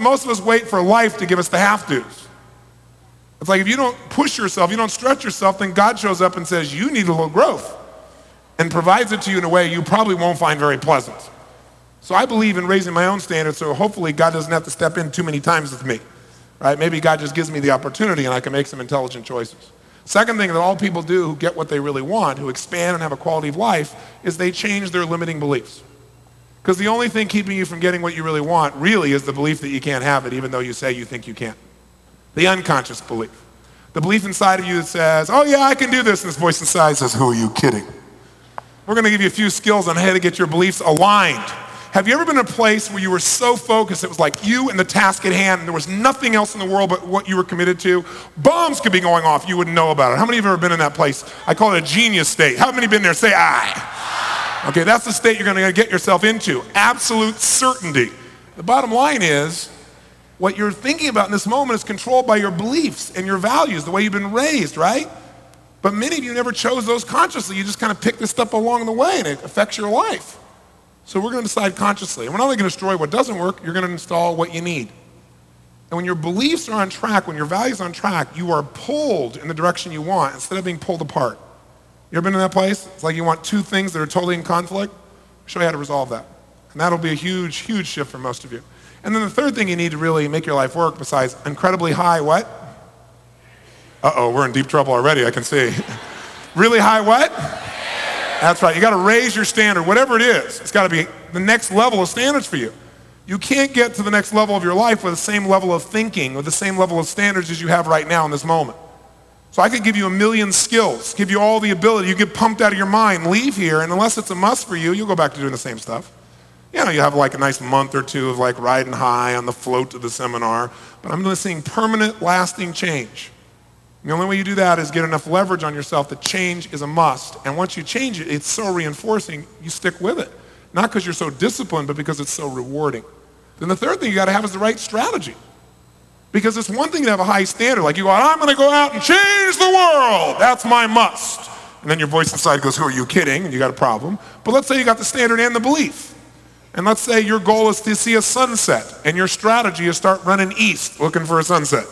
Most of us wait for life to give us the have-tos. It's like if you don't push yourself, you don't stretch yourself, then God shows up and says, you need a little growth, and provides it to you in a way you probably won't find very pleasant. So I believe in raising my own standards, so hopefully God doesn't have to step in too many times with me. Right? Maybe God just gives me the opportunity and I can make some intelligent choices. Second thing that all people do who get what they really want, who expand and have a quality of life, is they change their limiting beliefs. Because the only thing keeping you from getting what you really want really is the belief that you can't have it, even though you say you think you can. The unconscious belief. The belief inside of you that says, oh yeah, I can do this, and this voice inside says, who are you kidding? We're going to give you a few skills on how to get your beliefs aligned. Have you ever been in a place where you were so focused, it was like you and the task at hand, and there was nothing else in the world but what you were committed to? Bombs could be going off, you wouldn't know about it. How many of you have ever been in that place? I call it a genius state. How many been there? Say aye. Okay, that's the state you're going to get yourself into. Absolute certainty. The bottom line is, what you're thinking about in this moment is controlled by your beliefs and your values, the way you've been raised, right? But many of you never chose those consciously. You just kind of picked this stuff along the way, and it affects your life. So we're going to decide consciously. And we're not only going to destroy what doesn't work, you're going to install what you need. And when your beliefs are on track, when your values are on track, you are pulled in the direction you want instead of being pulled apart. You ever been in that place? It's like you want two things that are totally in conflict. I'll show you how to resolve that. And that'll be a huge, huge shift for most of you. And then the third thing you need to really make your life work, besides incredibly high what? Uh-oh, we're in deep trouble already, I can see. Really high what? That's right, you gotta raise your standard, whatever it is. It's gotta be the next level of standards for you. You can't get to the next level of your life with the same level of thinking, with the same level of standards as you have right now in this moment. So I could give you a million skills, give you all the ability, you get pumped out of your mind, leave here, and unless it's a must for you, you'll go back to doing the same stuff. You know, you have like a nice month or two of like riding high on the float to the seminar, but I'm seeing permanent, lasting change. The only way you do that is get enough leverage on yourself that change is a must. And once you change it, it's so reinforcing, you stick with it. Not because you're so disciplined, but because it's so rewarding. Then the third thing you gotta have is the right strategy. Because it's one thing to have a high standard, like you go, I'm gonna go out and change the world. That's my must. And then your voice inside goes, who are you kidding? And you got a problem. But let's say you got the standard and the belief. And let's say your goal is to see a sunset, and your strategy is start running east, looking for a sunset.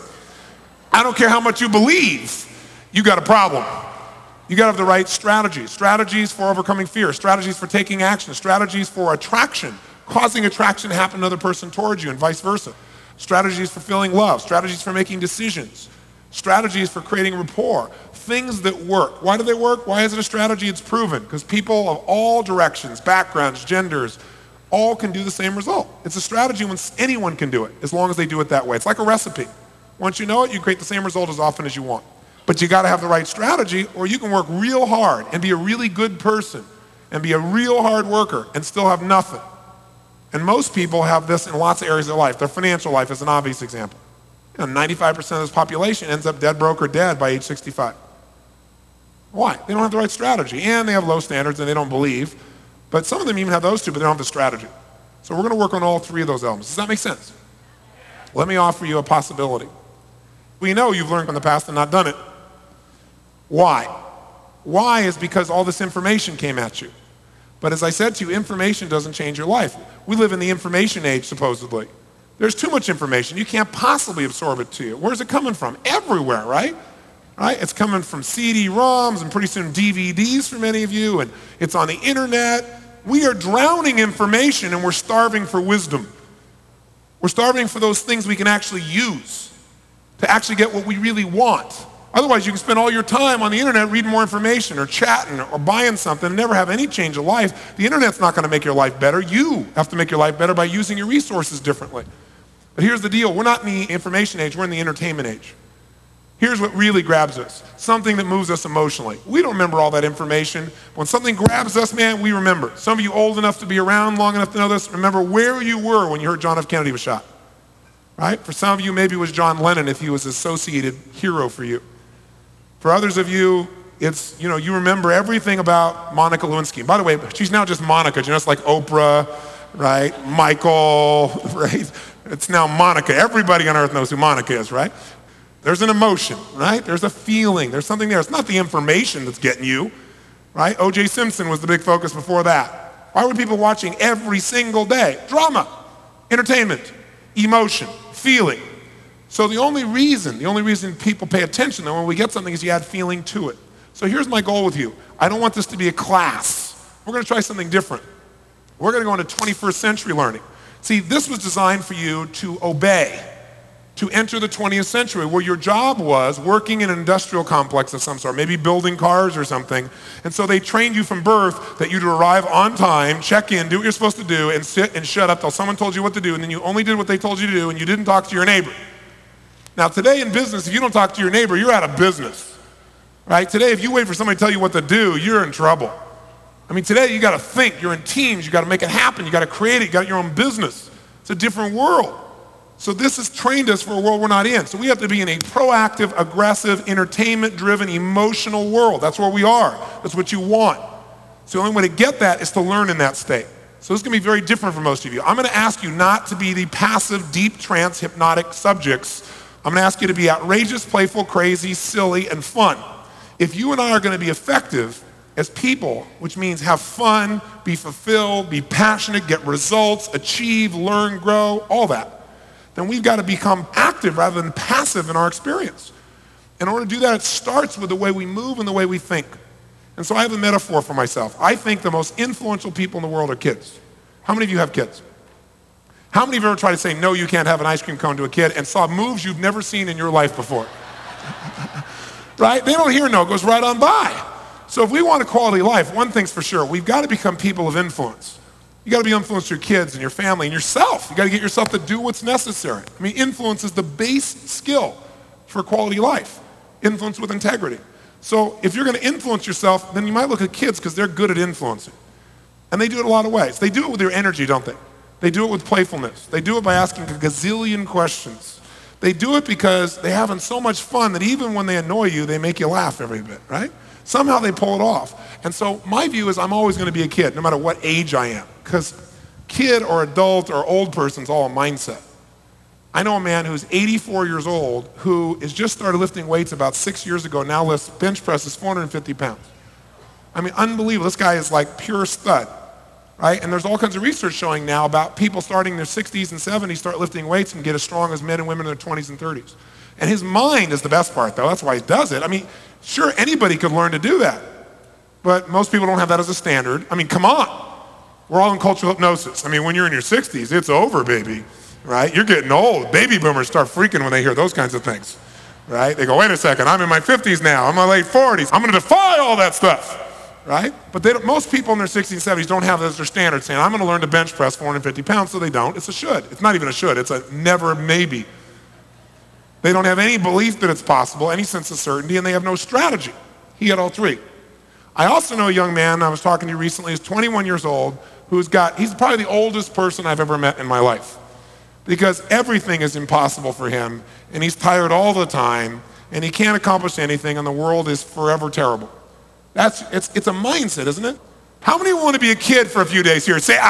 I don't care how much you believe, you got a problem. You got to have the right strategy. Strategies for overcoming fear, strategies for taking action, strategies for attraction, causing attraction to happen to another person towards you and vice versa. Strategies for feeling love, strategies for making decisions, strategies for creating rapport, things that work. Why do they work? Why is it a strategy? It's proven. Because people of all directions, backgrounds, genders, all can do the same result. It's a strategy when anyone can do it, as long as they do it that way. It's like a recipe. Once you know it, you create the same result as often as you want. But you gotta have the right strategy, or you can work real hard and be a really good person and be a real hard worker and still have nothing. And most people have this in lots of areas of their life. Their financial life is an obvious example. 95% of this population ends up dead broke or dead by age 65. Why? They don't have the right strategy, and they have low standards and they don't believe. But some of them even have those two, but they don't have the strategy. So we're gonna work on all three of those elements. Does that make sense? Let me offer you a possibility. We know you've learned from the past and not done it. Why? Why is because all this information came at you. But as I said to you, information doesn't change your life. We live in the information age, supposedly. There's too much information. You can't possibly absorb it to you. Where's it coming from? Everywhere, right? Right? It's coming from CD-ROMs and pretty soon DVDs for many of you, and it's on the internet. We are drowning information and we're starving for wisdom. We're starving for those things we can actually use to actually get what we really want. Otherwise, you can spend all your time on the internet reading more information or chatting or buying something and never have any change of life. The internet's not gonna make your life better. You have to make your life better by using your resources differently. But here's the deal, we're not in the information age, we're in the entertainment age. Here's what really grabs us, something that moves us emotionally. We don't remember all that information. When something grabs us, man, we remember. Some of you old enough to be around long enough to know this, remember where you were when you heard John F. Kennedy was shot. Right? For some of you, maybe it was John Lennon if he was an associated hero for you. For others of you, it's, you remember everything about Monica Lewinsky. By the way, she's now just Monica, it's like Oprah, right? Michael, right? It's now Monica. Everybody on earth knows who Monica is, right? There's an emotion, right? There's a feeling, there's something there. It's not the information that's getting you, right? O.J. Simpson was the big focus before that. Why were people watching every single day? Drama, entertainment. emotion, feeling. So the only reason people pay attention though when we get something is you add feeling to it. So here's my goal with you. I don't want this to be a class. We're gonna try something different. We're gonna go into 21st century learning. See, this was designed for you to obey, to enter the 20th century where your job was working in an industrial complex of some sort, maybe building cars or something. And so they trained you from birth that you'd arrive on time, check in, do what you're supposed to do, and sit and shut up till someone told you what to do, and then you only did what they told you to do, and you didn't talk to your neighbor. Now today in business, if you don't talk to your neighbor, you're out of business, right? Today, if you wait for somebody to tell you what to do, you're in trouble. I mean, today you gotta think, you're in teams, you gotta make it happen, you gotta create it, you got your own business. It's a different world. So this has trained us for a world we're not in. So we have to be in a proactive, aggressive, entertainment-driven, emotional world. That's where we are. That's what you want. So the only way to get that is to learn in that state. So this is gonna be very different for most of you. I'm gonna ask you not to be the passive, deep trance, hypnotic subjects. I'm gonna ask you to be outrageous, playful, crazy, silly, and fun. If you and I are gonna be effective as people, which means have fun, be fulfilled, be passionate, get results, achieve, learn, grow, all that, then we've got to become active rather than passive in our experience. In order to do that, it starts with the way we move and the way we think. And so I have a metaphor for myself. I think the most influential people in the world are kids. How many of you have kids? How many of you ever tried to say, no, you can't have an ice cream cone to a kid and saw moves you've never seen in your life before? Right? They don't hear no, it goes right on by. So if we want a quality life, one thing's for sure, we've got to become people of influence. You got to be influenced to your kids and your family and yourself. You got to get yourself to do what's necessary. I mean, influence is the base skill for quality life. Influence with integrity. So if you're going to influence yourself, then you might look at kids because they're good at influencing. And they do it a lot of ways. They do it with their energy, don't they? They do it with playfulness. They do it by asking a gazillion questions. They do it because they're having so much fun that even when they annoy you, they make you laugh every bit, right? Somehow they pull it off. And so my view is I'm always going to be a kid, no matter what age I am. Because kid or adult or old person's all a mindset. I know a man who's 84 years old who has just started lifting weights about 6 years ago, now lifts bench presses 450 pounds. I mean, unbelievable. This guy is like pure stud, right? And there's all kinds of research showing now about people starting in their 60s and 70s start lifting weights and get as strong as men and women in their 20s and 30s. And his mind is the best part, though. That's why he does it. I mean, sure, anybody could learn to do that. But most people don't have that as a standard. I mean, come on. We're all in cultural hypnosis. I mean, when you're in your 60s, it's over, baby, right? You're getting old. Baby boomers start freaking when they hear those kinds of things, right? They go, wait a second, I'm in my 50s now. I'm in my late 40s. I'm going to defy all that stuff, right? But most people in their 60s and 70s don't have that as their standard, saying, I'm going to learn to bench press 450 pounds, so they don't. It's a should. It's not even a should. It's a never maybe. They don't have any belief that it's possible, any sense of certainty, and they have no strategy. He had all three. I also know a young man I was talking to recently, he's 21 years old, he's probably the oldest person I've ever met in my life. Because everything is impossible for him, and he's tired all the time, and he can't accomplish anything, and the world is forever terrible. It's a mindset, isn't it? How many want to be a kid for a few days here? Say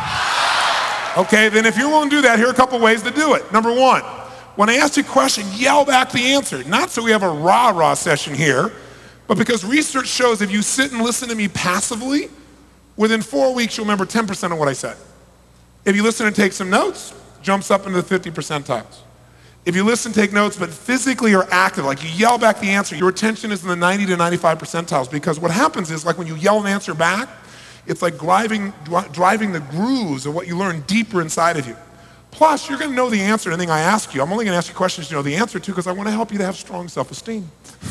I. Okay, then if you're willing to do that, here are a couple ways to do it. Number one, when I ask you a question, yell back the answer. Not so we have a rah-rah session here, but because research shows if you sit and listen to me passively, within 4 weeks you'll remember 10% of what I said. If you listen and take some notes, jumps up into the 50 percentiles. If you listen, take notes, but physically are active, like you yell back the answer, your attention is in the 90 to 95 percentiles, because what happens is, like when you yell an answer back, it's like driving the grooves of what you learn deeper inside of you. Plus, you're going to know the answer to anything I ask you. I'm only going to ask you questions you know the answer to because I want to help you to have strong self-esteem.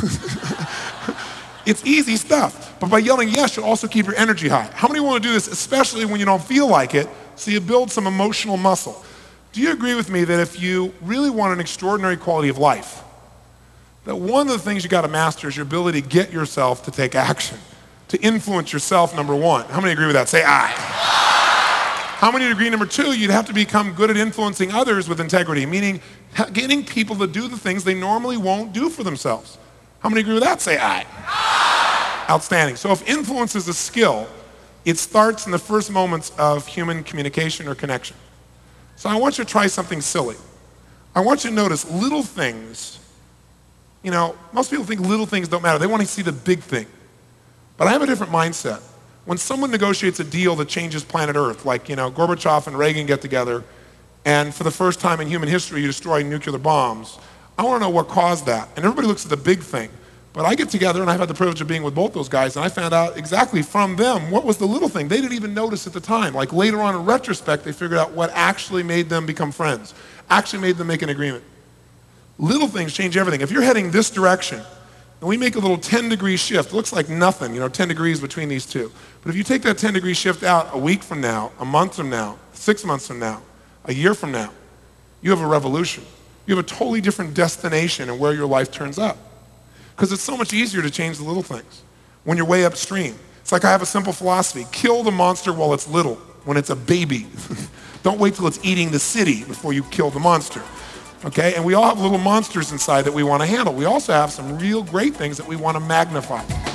It's easy stuff. But by yelling yes, you'll also keep your energy high. How many want to do this, especially when you don't feel like it, so you build some emotional muscle? Do you agree with me that if you really want an extraordinary quality of life, that one of the things you got to master is your ability to get yourself to take action, to influence yourself, number one. How many agree with that? Say aye. How many agree, number two, you'd have to become good at influencing others with integrity, meaning getting people to do the things they normally won't do for themselves. How many agree with that? Say aye. Outstanding. So if influence is a skill, it starts in the first moments of human communication or connection. So I want you to try something silly. I want you to notice little things. You know, most people think little things don't matter. They want to see the big thing. But I have a different mindset. When someone negotiates a deal that changes planet Earth, like, Gorbachev and Reagan get together, and for the first time in human history, you destroy nuclear bombs. I want to know what caused that. And everybody looks at the big thing. But I get together, and I've had the privilege of being with both those guys, and I found out exactly from them what was the little thing. They didn't even notice at the time. Like later on in retrospect, they figured out what actually made them become friends, actually made them make an agreement. Little things change everything. If you're heading this direction, and we make a little 10-degree shift, it looks like nothing, 10 degrees between these two. But if you take that 10-degree shift out a week from now, a month from now, 6 months from now, a year from now, you have a revolution. You have a totally different destination and where your life turns up. Because it's so much easier to change the little things when you're way upstream. It's like I have a simple philosophy. Kill the monster while it's little, when it's a baby. Don't wait till it's eating the city before you kill the monster. Okay? And we all have little monsters inside that we want to handle. We also have some real great things that we want to magnify.